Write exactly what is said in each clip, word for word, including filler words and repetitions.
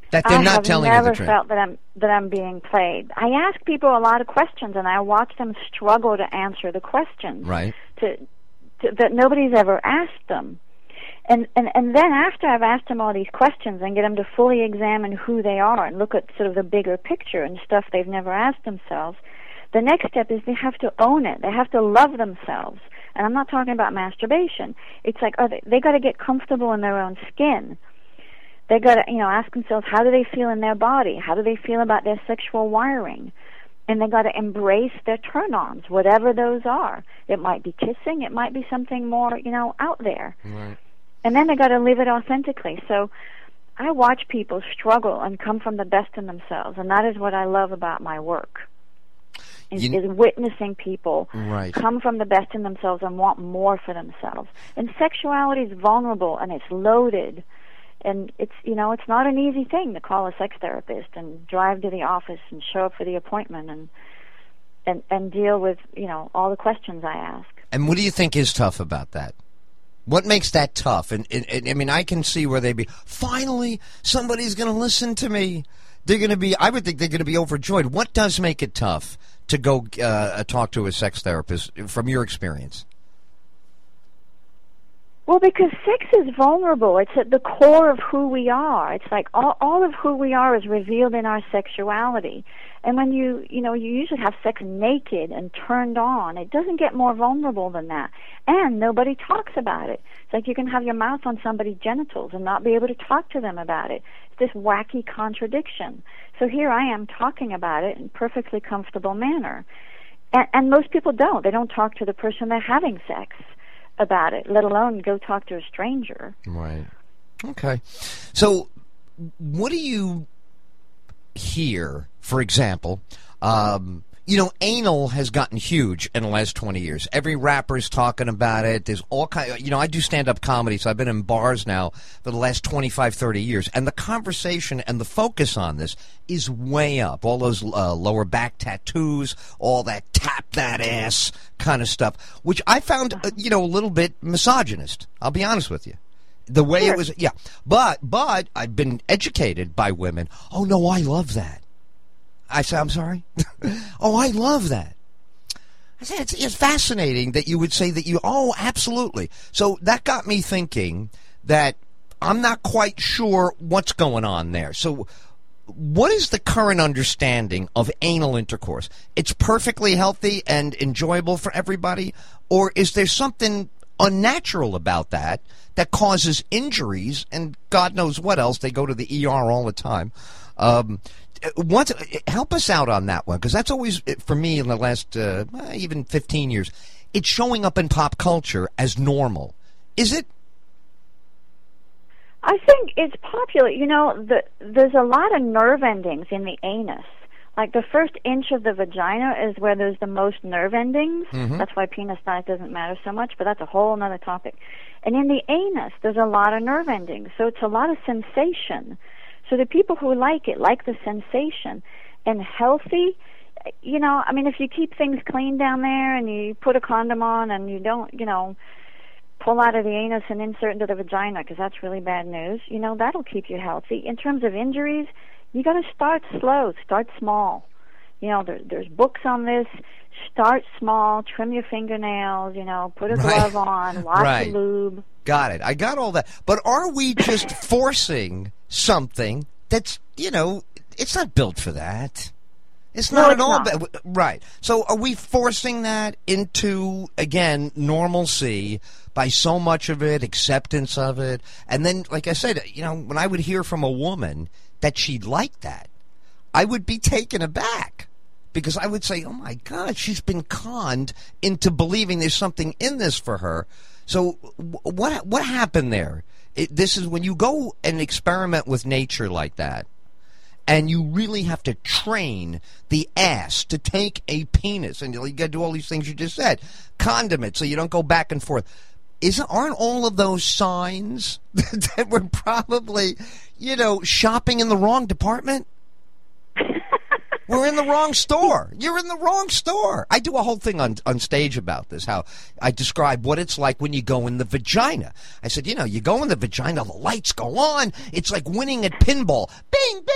That they're I not telling you the truth. truth. I have never felt that I'm that I'm being played. I ask people a lot of questions, and I watch them struggle to answer the questions. Right. To, to that nobody's ever asked them. And, and and then after I've asked them all these questions and get them to fully examine who they are and look at sort of the bigger picture and stuff they've never asked themselves, the next step is they have to own it. They have to love themselves. And I'm not talking about masturbation. It's like, oh, they, they got to get comfortable in their own skin. They got to, you know, ask themselves, how do they feel in their body? How do they feel about their sexual wiring? And they got to embrace their turn-ons, whatever those are. It might be kissing. It might be something more, you know, out there. Right. And then they got to live it authentically. So I watch people struggle and come from the best in themselves, and that is what I love about my work. Is, You, is witnessing people right. come from the best in themselves and want more for themselves. And sexuality is vulnerable and it's loaded, and it's you know it's not an easy thing to call a sex therapist and drive to the office and show up for the appointment and and and deal with you know all the questions I ask. And what do you think is tough about that? What makes that tough? And, and, and I mean, I can see where they'd be, finally, somebody's going to listen to me. They're going to be, I would think they're going to be overjoyed. What does make it tough to go uh, talk to a sex therapist from your experience? Well, because sex is vulnerable. It's at the core of who we are. It's like all, all of who we are is revealed in our sexuality. And when you, you know, you usually have sex naked and turned on, it doesn't get more vulnerable than that. And nobody talks about it. It's like you can have your mouth on somebody's genitals and not be able to talk to them about it. It's this wacky contradiction. So here I am talking about it in a perfectly comfortable manner. And, and most people don't. They don't talk to the person they're having sex about it, let alone go talk to a stranger. Right. Okay. So what do you hear, for example, um, you know, anal has gotten huge in the last twenty years. Every rapper's talking about it. There's all kind of, you know, I do stand-up comedy, so I've been in bars now for the last twenty-five, thirty years. And the conversation and the focus on this is way up. All those uh, lower back tattoos, all that tap that ass kind of stuff, which I found, uh, you know, a little bit misogynist. I'll be honest with you. The way Sure. it was, yeah. But, but I've been educated by women. Oh, no, I love that. I say, I'm sorry? Oh, I love that. I said, it's, it's fascinating that you would say that you, oh, absolutely. So that got me thinking that I'm not quite sure what's going on there. So what is the current understanding of anal intercourse? It's perfectly healthy and enjoyable for everybody? Or is there something unnatural about that that causes injuries and God knows what else? They go to the E R all the time. Um, what, help us out on that one, because that's always, for me, in the last uh, even fifteen years, it's showing up in pop culture as normal. Is it? I think it's popular. You know, the, there's a lot of nerve endings in the anus. Like the first inch of the vagina is where there's the most nerve endings. Mm-hmm. That's why penis size doesn't matter so much, but that's a whole other topic. And in the anus, there's a lot of nerve endings, so it's a lot of sensation. So the people who like it like the sensation. And healthy, you know, I mean, if you keep things clean down there and you put a condom on and you don't, you know, pull out of the anus and insert into the vagina, because that's really bad news, you know, that'll keep you healthy. In terms of injuries, you got to start slow, start small. You know, there, there's books on this. Start small, trim your fingernails, you know, put a Right. glove on, wash Right. the lube. Got it. I got all that. But are we just forcing something that's, you know, it's not built for that? It's not No, at it's all. not. Ba- right. So are we forcing that into, again, normalcy by so much of it, acceptance of it? And then, like I said, you know, when I would hear from a woman that she liked that, I would be taken aback. Because I would say, oh, my God, she's been conned into believing there's something in this for her. So what what happened there? It, this is when you go and experiment with nature like that, and you really have to train the ass to take a penis, and you got to do all these things you just said. Condom it so you don't go back and forth. Isn't, aren't all of those signs that we're probably, you know, shopping in the wrong department? We're in the wrong store. You're in the wrong store. I do a whole thing on, on stage about this, how I describe what it's like when you go in the vagina. I said, you know, you go in the vagina, the lights go on. It's like winning at pinball. Bing,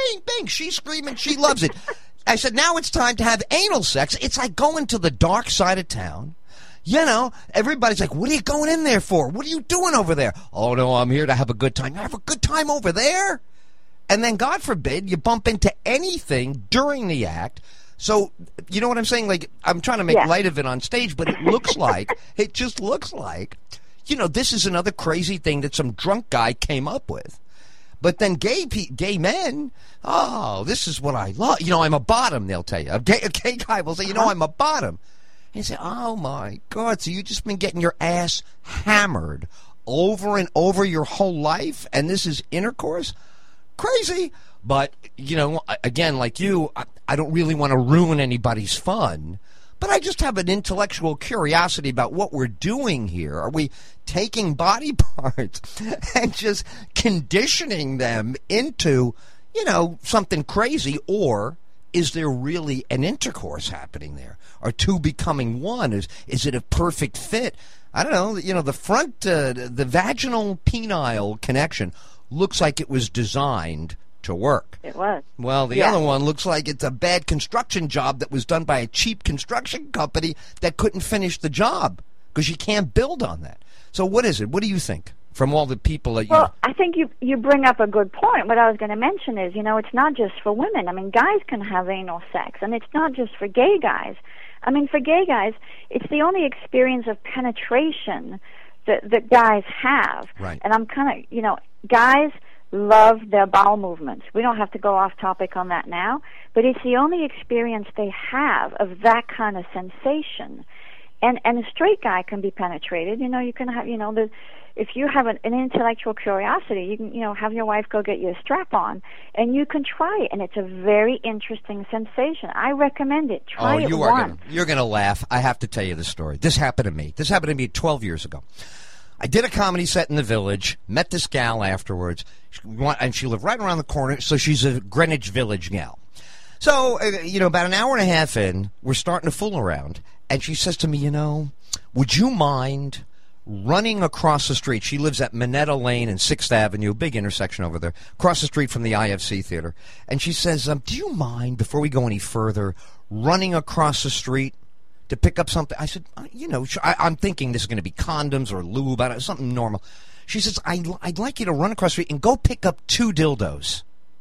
bing, bing. She's screaming. She loves it. I said, now it's time to have anal sex. It's like going to the dark side of town. You know, everybody's like, what are you going in there for? What are you doing over there? Oh, no, I'm here to have a good time. You have a good time over there? And then, God forbid, you bump into anything during the act. So, you know what I'm saying? Like, I'm trying to make yeah. light of it on stage, but it looks like, it just looks like, you know, this is another crazy thing that some drunk guy came up with. But then gay pe- gay men, oh, this is what I love. You know, I'm a bottom, they'll tell you. A gay, a gay guy will say, you know, I'm a bottom. And you say, oh, my God, so you've just been getting your ass hammered over and over your whole life, and this is intercourse? Crazy. But, you know, again, like you, I, I don't really want to ruin anybody's fun, but I just have an intellectual curiosity about what we're doing here. Are we taking body parts and just conditioning them into, you know, something crazy, or is there really an intercourse happening there? Are two becoming one? Is is it a perfect fit? I don't know. You know, the front, uh, the vaginal penile connection looks like it was designed to work. It was. Well, the yeah. other one looks like it's a bad construction job that was done by a cheap construction company that couldn't finish the job because you can't build on that. So what is it? What do you think from all the people that you... Well, I think you you bring up a good point. What I was going to mention is, you know, it's not just for women. I mean, guys can have anal sex, and it's not just for gay guys. I mean, for gay guys, it's the only experience of penetration that, that guys have. Right. And I'm kind of, you know, guys love their bowel movements. We don't have to go off topic on that now, but it's the only experience they have of that kind of sensation. And and a straight guy can be penetrated. You know, you can have, you know, the, if you have an, an intellectual curiosity, you can, you know, have your wife go get you a strap-on, and you can try it, and it's a very interesting sensation. I recommend it. Try oh, it you once. are gonna, you're going to laugh. I have to tell you this story. This happened to me. This happened to me twelve years ago. I did a comedy set in the Village, met this gal afterwards, and she lived right around the corner, so she's a Greenwich Village gal. So, uh, you know, about an hour and a half in, we're starting to fool around, and she says to me, you know, would you mind running across the street? She lives at Minetta Lane and sixth Avenue, big intersection over there, across the street from the I F C Theater. And she says, um, do you mind, before we go any further, running across the street to pick up something? I said, you know, I, I'm thinking this is going to be condoms or lube, I don't know, something normal. She says, I, I'd like you to run across the street and go pick up two dildos.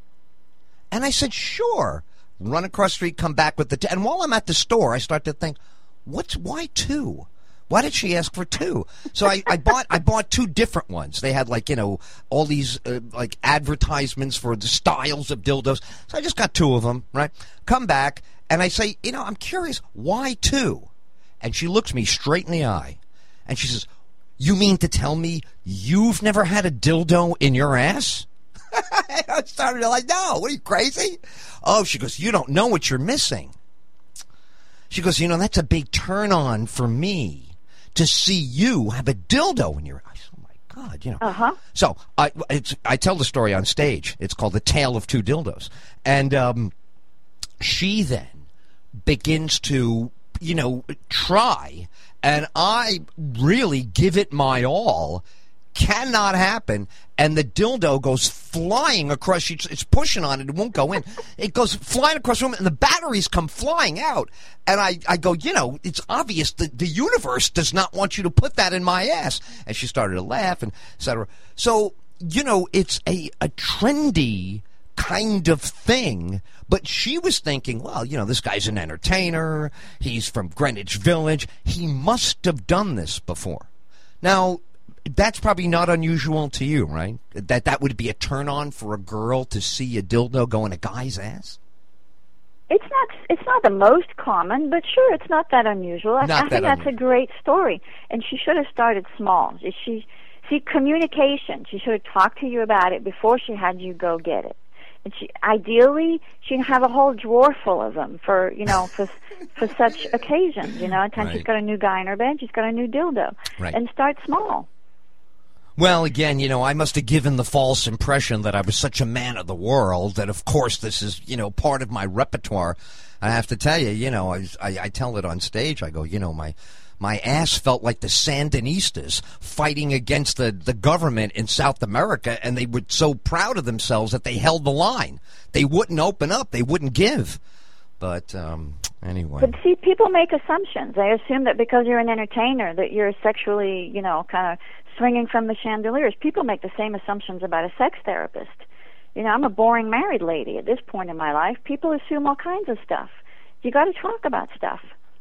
And I said, sure. Run across the street, come back with the... T- and while I'm at the store, I start to think, what's why two? Why did she ask for two? So I, I bought I bought two different ones. They had, like, you know, all these uh, like advertisements for the styles of dildos. So I just got two of them, right? Come back, and I say, you know, I'm curious, why two? And she looks me straight in the eye, and she says, you mean to tell me you've never had a dildo in your ass? I started to like, no, what are you, crazy? Oh, she goes, you don't know what you're missing. She goes, you know, that's a big turn on for me to see you have a dildo in your eyes. Oh, my God, you know. Uh-huh. So I it's, I tell the story on stage. It's called The Tale of Two Dildos. And um, she then begins to, you know, try, and I really give it my all. Cannot happen, and the dildo goes flying across. She, it's pushing on it; it won't go in. It goes flying across the room, and the batteries come flying out. And I, I go, you know, it's obvious that the universe does not want you to put that in my ass. And she started to laugh, and et cetera. So, you know, it's a a trendy kind of thing. But she was thinking, well, you know, this guy's an entertainer. He's from Greenwich Village. He must have done this before. Now, that's probably not unusual to you, right? That that would be a turn-on for a girl to see a dildo go in a guy's ass? It's not it's not the most common, but sure, it's not that unusual. I, Not I that think that's unusual. a great story. And she should have started small. She, see, communication. She should have talked to you about it before she had you go get it. And she, ideally, she'd have a whole drawer full of them for, you know, for for such occasions. You know, anytime Right. she's got a new guy in her bed, she's got a new dildo. Right. And start small. Well, again, you know, I must have given the false impression that I was such a man of the world that, of course, this is, you know, part of my repertoire. I have to tell you, you know, I, I, I tell it on stage. I go, you know, my my ass felt like the Sandinistas fighting against the, the government in South America, and they were so proud of themselves that they held the line. They wouldn't open up. They wouldn't give. But um, anyway. But see, people make assumptions. They assume that because you're an entertainer that you're sexually, you know, kind of swinging from the chandeliers. People make the same assumptions about a sex therapist. You know, I'm a boring married lady at this point in my life. People assume all kinds of stuff. You got to talk about stuff.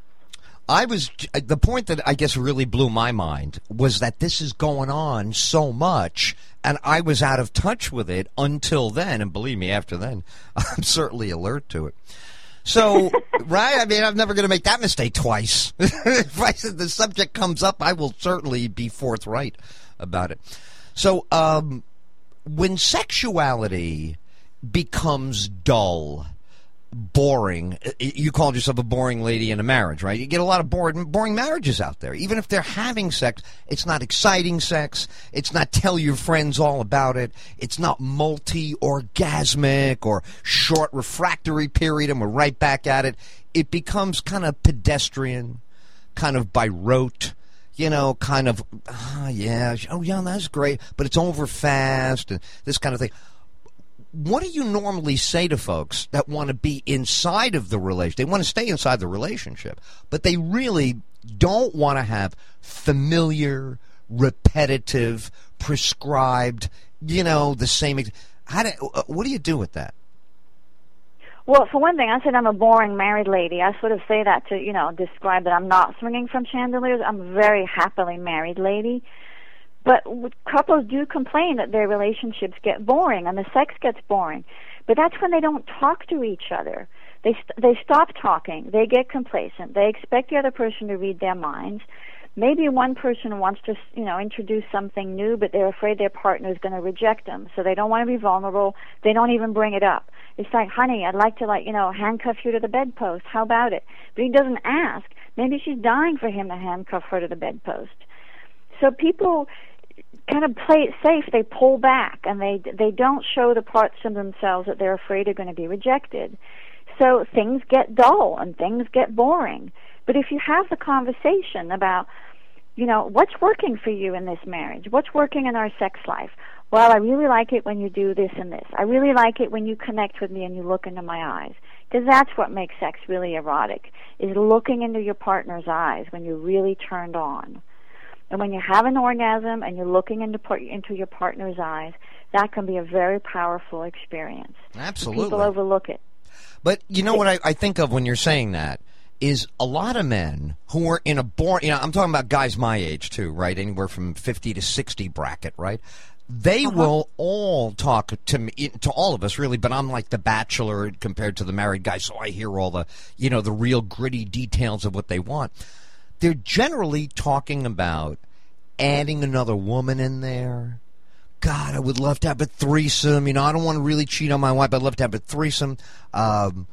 I was the point that I guess really blew my mind was that this is going on so much, and I was out of touch with it until then. And believe me, after then, I'm certainly alert to it. So, right? I mean, I'm never going to make that mistake twice. If I, the subject comes up, I will certainly be forthright about it. So, um, when sexuality becomes dull, boring, you called yourself a boring lady in a marriage, right? You get a lot of boring, boring marriages out there. Even if they're having sex, it's not exciting sex. It's not tell your friends all about it. It's not multi-orgasmic or short refractory period and we're right back at it. It becomes kind of pedestrian, kind of by rote. You know, kind of, oh, yeah, oh, yeah, that's great, but it's over fast and this kind of thing. What do you normally say to folks that want to be inside of the relationship? They want to stay inside the relationship, but they really don't want to have familiar, repetitive, prescribed, you know, the same. How do, what do you do with that? Well, for one thing, I said I'm a boring married lady. I sort of say that to, you know, describe that I'm not swinging from chandeliers. I'm a very happily married lady. But couples do complain that their relationships get boring and the sex gets boring. But that's when they don't talk to each other. They st- they stop talking. They get complacent. They expect the other person to read their minds. Maybe one person wants to, you know, introduce something new, but they're afraid their partner is going to reject them. So they don't want to be vulnerable. They don't even bring it up. It's like, honey, I'd like to, like, you know, handcuff you to the bedpost. How about it? But he doesn't ask. Maybe she's dying for him to handcuff her to the bedpost. So people kind of play it safe. They pull back, and they they don't show the parts of themselves that they're afraid are going to be rejected. So things get dull and things get boring. But if you have the conversation about, you know, what's working for you in this marriage? What's working in our sex life? Well, I really like it when you do this and this. I really like it when you connect with me and you look into my eyes. Because that's what makes sex really erotic, is looking into your partner's eyes when you're really turned on. And when you have an orgasm and you're looking into into your partner's eyes, that can be a very powerful experience. Absolutely. People overlook it. But you know what I, I think of when you're saying that is a lot of men who are in a boring, you know, I'm talking about guys my age too, right? Anywhere from fifty to sixty bracket, right? They uh-huh. will all talk to me, to all of us really, but I'm like the bachelor compared to the married guy, so I hear all the, you know, the real gritty details of what they want. They're generally talking about adding another woman in there. God, I would love to have a threesome. You know, I don't want to really cheat on my wife, but I'd love to have a threesome. Um,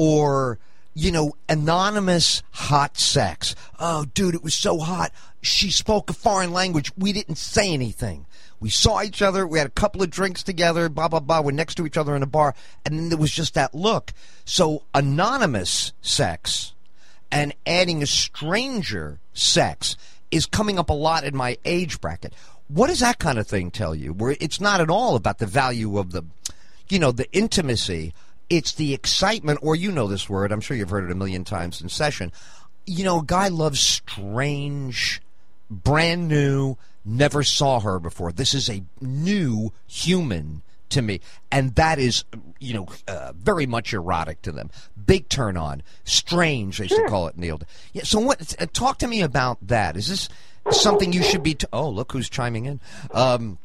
or, you know, anonymous hot sex. Oh, dude, it was so hot. She spoke a foreign language. We didn't say anything. We saw each other. We had a couple of drinks together, blah, blah, blah. We're next to each other in a bar. And then there was just that look. So anonymous sex and adding a stranger sex is coming up a lot in my age bracket. What does that kind of thing tell you? Where it's not at all about the value of the, you know, the intimacy. It's the excitement, or you know this word. I'm sure you've heard it a million times in session. You know, a guy loves strange, brand new, never saw her before. This is a new human to me, and that is, you know, uh, very much erotic to them. Big turn on, strange, they sure. should call it, Neil. Yeah. So, what? Uh, talk to me about that. Is this something you should be? T- oh, look who's chiming in. Um,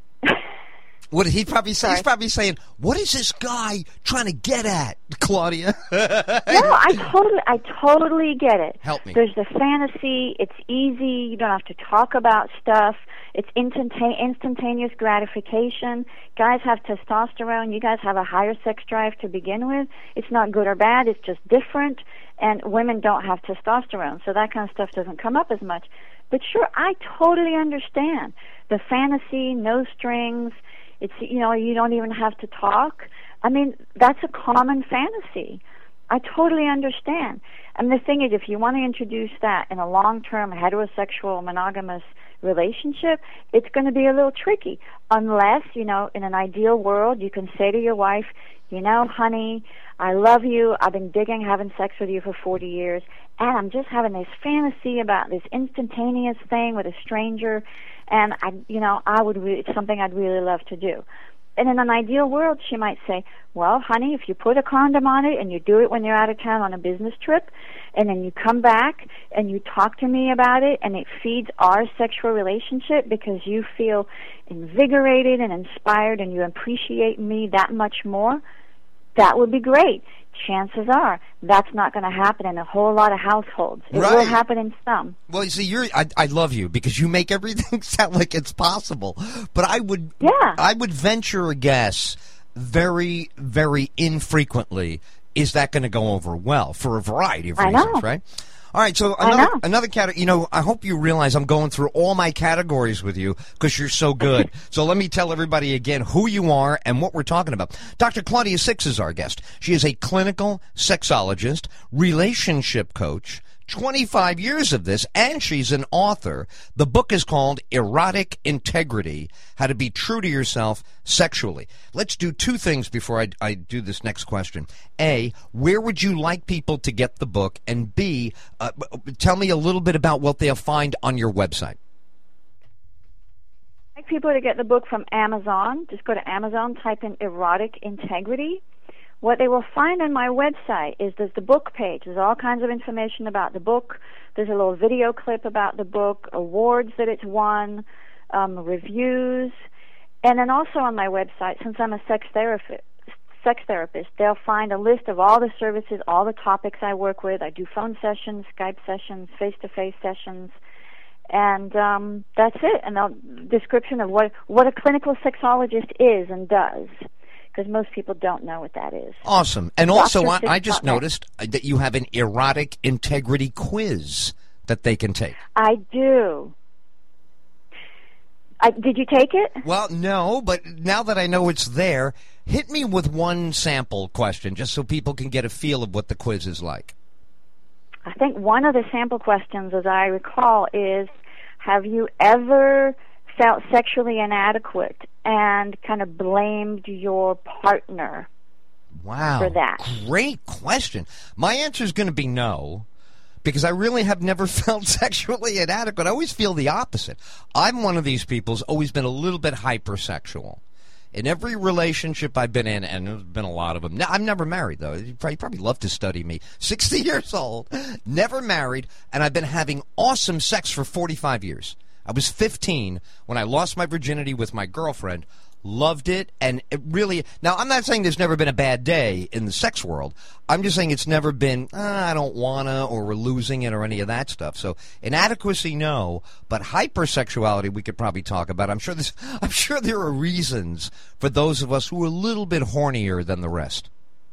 what he probably he's probably saying, what is this guy trying to get at, Claudia? No, I totally, I totally get it. Help me. There's the fantasy. It's easy. You don't have to talk about stuff. It's instantane- instantaneous gratification. Guys have testosterone. You guys have a higher sex drive to begin with. It's not good or bad. It's just different. And women don't have testosterone, so that kind of stuff doesn't come up as much. But sure, I totally understand the fantasy, no strings. It's, you know, you don't even have to talk. I mean, that's a common fantasy. I totally understand. And the thing is, if you want to introduce that in a long-term heterosexual monogamous relationship, it's going to be a little tricky. Unless, you know, in an ideal world, you can say to your wife, you know, honey, I love you. I've been digging having sex with you for forty years, and I'm just having this fantasy about this instantaneous thing with a stranger, and I, you know, I would. Re- it's something I'd really love to do. And in an ideal world, she might say, well, honey, if you put a condom on it and you do it when you're out of town on a business trip, and then you come back and you talk to me about it, and it feeds our sexual relationship because you feel invigorated and inspired and you appreciate me that much more, that would be great. Chances are that's not going to happen in a whole lot of households. It Right. will happen in some. Well, you see, you're, I, I love you because you make everything sound like it's possible. But I would, Yeah. I would venture a guess very, very infrequently is that going to go over well for a variety of I reasons, know. right? All right, so I another know. another category. You know, I hope you realize I'm going through all my categories with you because you're so good. So let me tell everybody again who you are and what we're talking about. Doctor Claudia Six is our guest. She is a clinical sexologist, relationship coach, twenty-five years of this, and she's an author. The book is called Erotic Integrity, How to Be True to Yourself Sexually. Let's do two things before I, I do this next question. A, where would you like people to get the book? And B, uh, tell me a little bit about what they'll find on your website. I'd like people to get the book from Amazon. Just go to Amazon, type in Erotic Integrity. What they will find on my website is there's the book page. There's all kinds of information about the book. There's a little video clip about the book, awards that it's won, um, reviews. And then also on my website, since I'm a sex therapist, sex therapist, they'll find a list of all the services, all the topics I work with. I do phone sessions, Skype sessions, face-to-face sessions. And um, that's it. And a description of what, what a clinical sexologist is and does. Because most people don't know what that is. Awesome. And also, I, I just Six dot net. noticed that you have an erotic integrity quiz that they can take. I do. I, did you take it? Well, no, but now that I know it's there, hit me with one sample question just so people can get a feel of what the quiz is like. I think one of the sample questions, as I recall, is, have you ever felt sexually inadequate and kind of blamed your partner Wow. for that? Great question. My answer is going to be no, because I really have never felt sexually inadequate. I always feel the opposite. I'm one of these people who's always been a little bit hypersexual. In every relationship I've been in, and there's been a lot of them. Now, I'm never married, though. You probably, probably love to study me. sixty years old, never married, and I've been having awesome sex for forty-five years. I was fifteen when I lost my virginity with my girlfriend. Loved it, and it really... Now, I'm not saying there's never been a bad day in the sex world. I'm just saying it's never been, ah, I don't wanna, or we're losing it, or any of that stuff. So, inadequacy, no, but hypersexuality we could probably talk about. I'm sure this, I'm sure there are reasons for those of us who are a little bit hornier than the rest.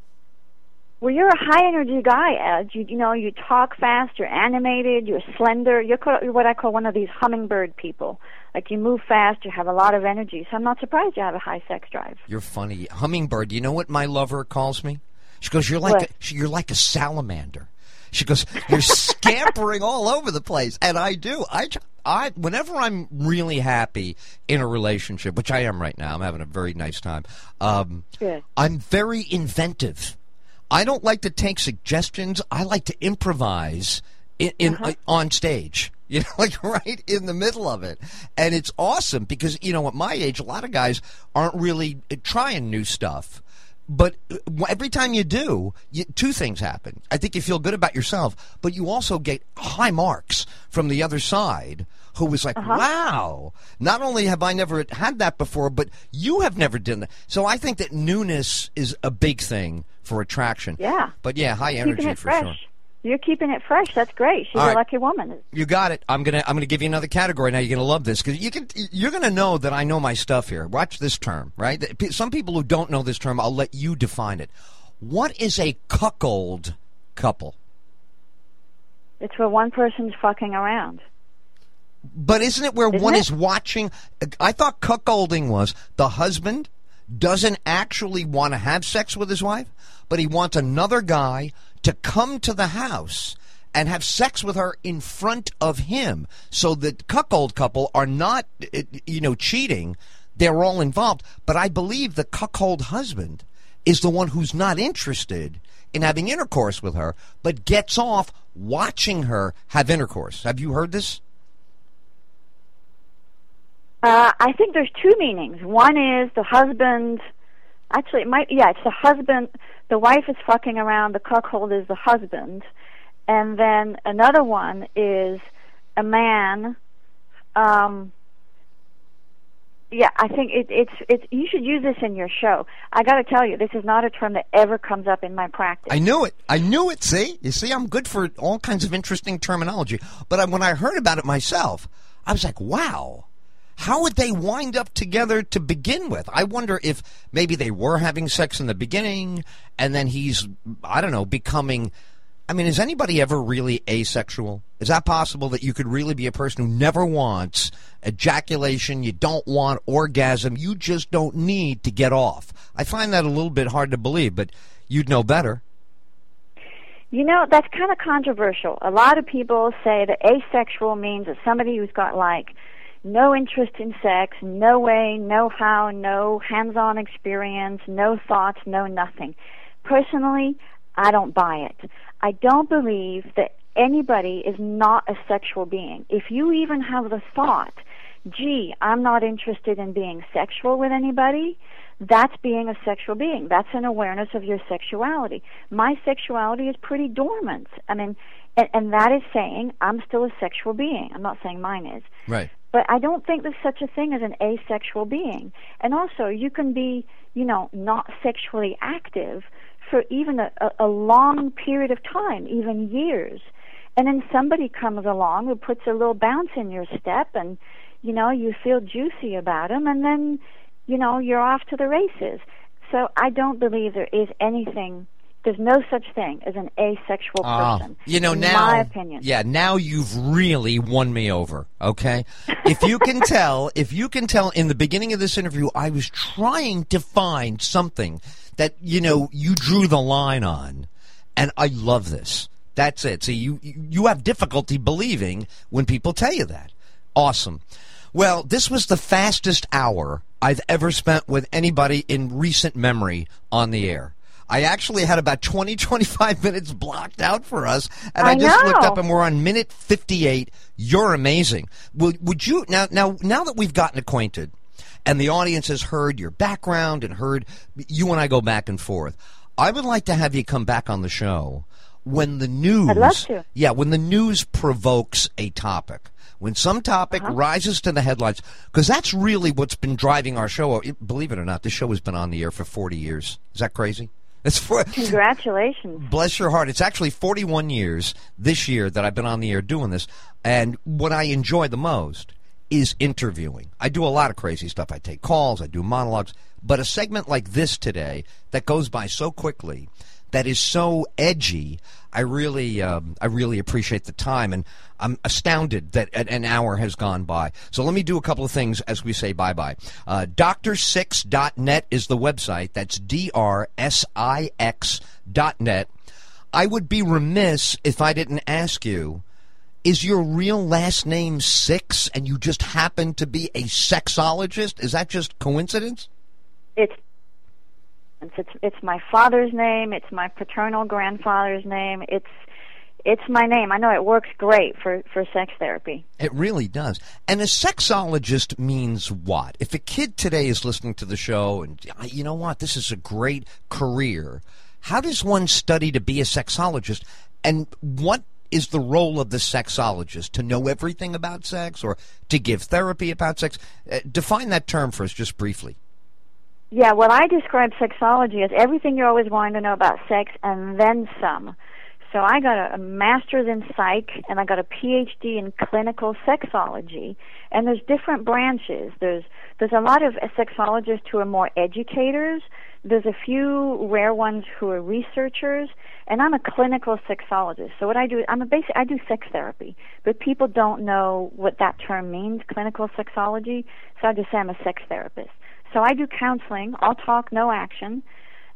Well, you're a high-energy guy, Ed. You, you know, you talk fast, you're animated, you're slender. You're, co- you're what I call one of these hummingbird people. Like, you move fast, you have a lot of energy. So I'm not surprised you have a high sex drive. You're funny. Hummingbird, you know what my lover calls me? She goes, you're like, What? a, she, you're like a salamander. She goes, you're scampering all over the place. And I do. I, I, whenever I'm really happy in a relationship, which I am right now, I'm having a very nice time, um, Good. I'm very inventive. I don't like to take suggestions. I like to improvise in, in Uh-huh. uh, on stage. You know, like right in the middle of it. And it's awesome because, you know, at my age, a lot of guys aren't really trying new stuff. But every time you do, you, two things happen. I think you feel good about yourself, but you also get high marks from the other side who was like, Uh-huh. wow, not only have I never had that before, but you have never done that. So I think that newness is a big thing for attraction. Yeah. But yeah, high Keeping energy it for fresh. sure. You're keeping it fresh. That's great. She's All a right. lucky woman. You got it. I'm gonna I'm gonna give you another category now. You're gonna love this because you can you're gonna know that I know my stuff here. Watch this term, right? Some people who don't know this term, I'll let you define it. What is a cuckold couple? It's where one person's fucking around. But isn't it where Isn't one it? is watching? I thought cuckolding was the husband doesn't actually want to have sex with his wife, but he wants another guy to come to the house and have sex with her in front of him. So the cuckold couple are not, you know, cheating. They're all involved. But I believe the cuckold husband is the one who's not interested in having intercourse with her, but gets off watching her have intercourse. Have you heard this? Uh, I think there's two meanings. One is the husband, actually, it might, yeah, it's the husband, the wife is fucking around, the cuckold is the husband. And then another one is a man, um, yeah, I think it, it's, it's, you should use this in your show. I gotta tell you, this is not a term that ever comes up in my practice. I knew it. I knew it, see? You see, I'm good for all kinds of interesting terminology. But I, when I heard about it myself, I was like, wow. How would they wind up together to begin with? I wonder if maybe they were having sex in the beginning, and then he's, I don't know, becoming... I mean, is anybody ever really asexual? Is that possible that you could really be a person who never wants ejaculation, you don't want orgasm, you just don't need to get off? I find that a little bit hard to believe, but you'd know better. You know, that's kind of controversial. A lot of people say that asexual means that somebody who's got, like, no interest in sex, no way, no how, no hands-on experience, no thoughts, no nothing. Personally, I don't buy it. I don't believe that anybody is not a sexual being. If you even have the thought, gee, I'm not interested in being sexual with anybody, that's being a sexual being. That's an awareness of your sexuality. My sexuality is pretty dormant. I mean, and, and that is saying I'm still a sexual being. I'm not saying mine is. Right. But I don't think there's such a thing as an asexual being. And also, you can be, you know, not sexually active for even a, a, a long period of time, even years. And then somebody comes along who puts a little bounce in your step, and, you know, you feel juicy about them, and then, you know, you're off to the races. So I don't believe there is anything... There's no such thing as an asexual person, uh, you know, in now, my opinion. Yeah, now you've really won me over, okay? If you can tell, if you can tell in the beginning of this interview, I was trying to find something that, you know, you drew the line on, and I love this. That's it. See, you, you have difficulty believing when people tell you that. Awesome. Well, this was the fastest hour I've ever spent with anybody in recent memory on the air. I actually had about twenty, twenty-five minutes blocked out for us, and I, I just know. looked up, and we're on minute fifty-eight. You're amazing. Would, would you now? Now, now that we've gotten acquainted, and the audience has heard your background and heard you and I go back and forth, I would like to have you come back on the show when the news. I'd love to. Yeah, when the news provokes a topic. When some topic uh-huh. rises to the headlines, because that's really what's been driving our show. Believe it or not, this show has been on the air for forty years. Is that crazy? It's for, Congratulations. Bless your heart. It's actually forty-one years this year that I've been on the air doing this. And what I enjoy the most is interviewing. I do a lot of crazy stuff. I take calls. I do monologues. But a segment like this today that goes by so quickly, that is so edgy, I really, um, I really appreciate the time, and I'm astounded that an hour has gone by. So let me do a couple of things as we say bye-bye. Uh, D R six dot net is the website. That's D R S I X dot net. I would be remiss if I didn't ask you, is your real last name Six, and you just happen to be a sexologist? Is that just coincidence? It's It's it's my father's name. It's my paternal grandfather's name. It's it's my name. I know it works great for, for sex therapy. It really does. And a sexologist means what? If a kid today is listening to the show and, you know what, this is a great career, how does one study to be a sexologist? And what is the role of the sexologist? To know everything about sex or to give therapy about sex? Uh, define that term for us just briefly. Yeah, well, I describe sexology as everything you're always wanting to know about sex and then some. So I got a, a master's in psych, and I got a P H D in clinical sexology. And there's different branches. There's there's a lot of sexologists who are more educators. There's a few rare ones who are researchers, and I'm a clinical sexologist. So what I do is I'm a basic I do sex therapy, but people don't know what that term means, clinical sexology. So I just say I'm a sex therapist. So I do counseling, all talk, no action,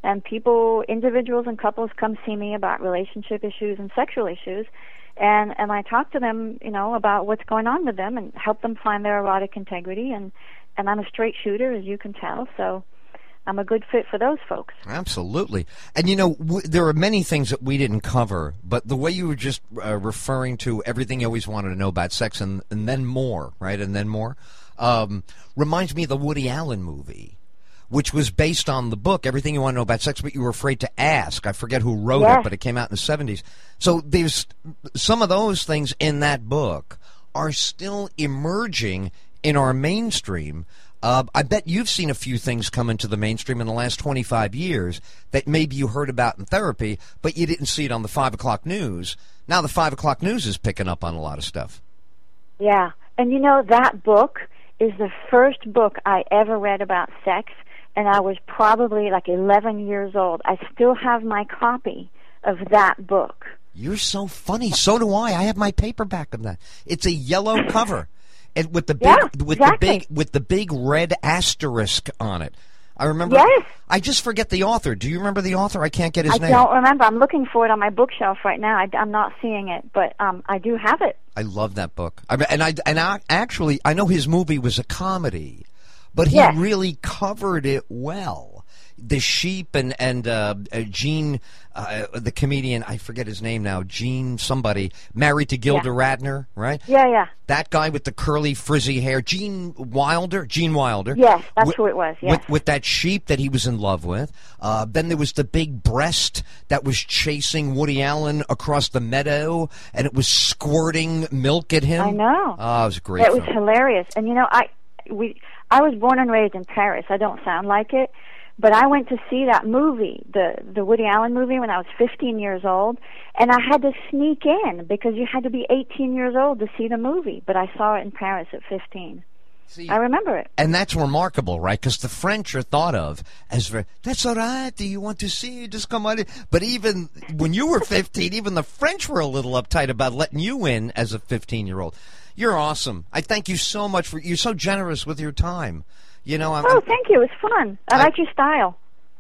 and people, individuals and couples come see me about relationship issues and sexual issues, and, and I talk to them, you know, about what's going on with them and help them find their erotic integrity, and, and I'm a straight shooter, as you can tell, so I'm a good fit for those folks. Absolutely. And, you know, w- there are many things that we didn't cover, but the way you were just uh, referring to everything you always wanted to know about sex and, and then more, right, and then more, um, reminds me of the Woody Allen movie, which was based on the book, Everything You Want to Know About Sex, But You Were Afraid to Ask. I forget who wrote yes. it, but it came out in the seventies. So there's some of those things in that book are still emerging in our mainstream. Uh, I bet you've seen a few things come into the mainstream in the last twenty-five years that maybe you heard about in therapy, but you didn't see it on the five o'clock news. Now the five o'clock news is picking up on a lot of stuff. Yeah. And, you know, that book is the first book I ever read about sex, and I was probably like eleven years old. I still have my copy of that book. You're so funny. So do I. I have my paperback of that. It's a yellow cover. And with the big, yeah, with exactly. the big, with the big red asterisk on it. I remember. Yes. I just forget the author. Do you remember the author? I can't get his I name. I don't remember. I'm looking for it on my bookshelf right now. I, I'm not seeing it, but um, I do have it. I love that book. I, and I and I, actually, I know his movie was a comedy, but he yes. really covered it well. The sheep and and uh, uh, Gene, uh, the comedian, I forget his name now. Gene somebody, married to Gilda yeah. Radner, right? Yeah, yeah. That guy with the curly frizzy hair, Gene Wilder. Gene Wilder. Yes, that's with, who it was. Yes. With, with that sheep that he was in love with. Uh, then there was the big breast that was chasing Woody Allen across the meadow, and it was squirting milk at him. I know. Oh, it was a great. It was film. hilarious. And you know, I we I was born and raised in Paris. I don't sound like it. But I went to see that movie, the the Woody Allen movie, when I was fifteen years old, and I had to sneak in because you had to be eighteen years old to see the movie. But I saw it in Paris at fifteen. See, I remember it. And that's remarkable, right? Because the French are thought of as very, that's all right, do you want to see? Just come on in. But even when you were fifteen, even the French were a little uptight about letting you in as a fifteen-year-old. You're awesome. I thank you so much for, you're so generous with your time. You know, I'm, oh, thank you. It was fun. I, I like your style.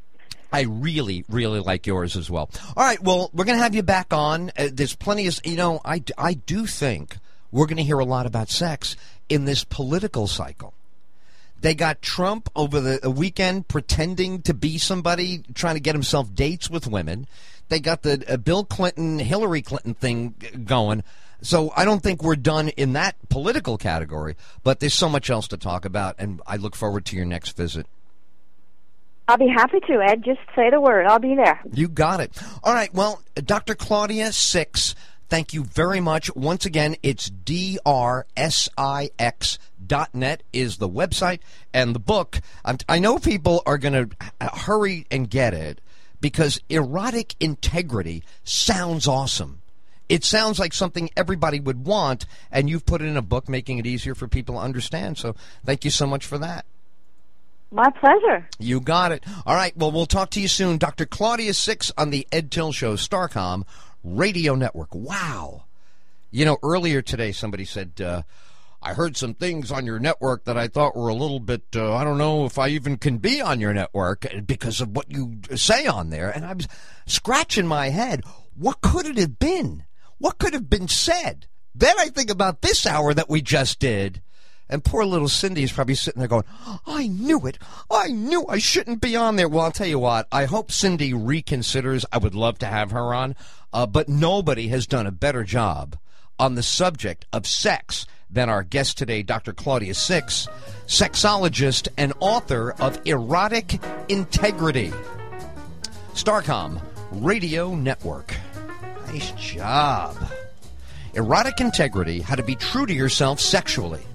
I really, really like yours as well. All right, well, we're going to have you back on. Uh, there's plenty of, you know, I, I do think we're going to hear a lot about sex in this political cycle. They got Trump over the weekend pretending to be somebody, trying to get himself dates with women. They got the uh, Bill Clinton, Hillary Clinton thing going. So I don't think we're done in that political category, but there's so much else to talk about, and I look forward to your next visit. I'll be happy to, Ed. Just say the word. I'll be there. You got it. All right, well, Doctor Claudia Six, thank you very much. Once again, it's D R S I X dot net is the website, and the book, I'm, I know people are going to hurry and get it, because erotic integrity sounds awesome. It sounds like something everybody would want, and you've put it in a book, making it easier for people to understand. So thank you so much for that. My pleasure. You got it. All right, well, we'll talk to you soon. Doctor Claudia Six on the Ed Till Show, Starcom Radio Network. Wow. You know, earlier today somebody said, uh, I heard some things on your network that I thought were a little bit, uh, I don't know if I even can be on your network because of what you say on there. And I was scratching my head. What could it have been? What could have been said? Then I think about this hour that we just did. And poor little Cindy is probably sitting there going, I knew it. I knew I shouldn't be on there. Well, I'll tell you what. I hope Cindy reconsiders. I would love to have her on. Uh, but nobody has done a better job on the subject of sex than our guest today, Doctor Claudia Six, sexologist and author of Erotic Integrity. Starcom Radio Network. Nice job. Erotic Integrity, how to be true to yourself sexually.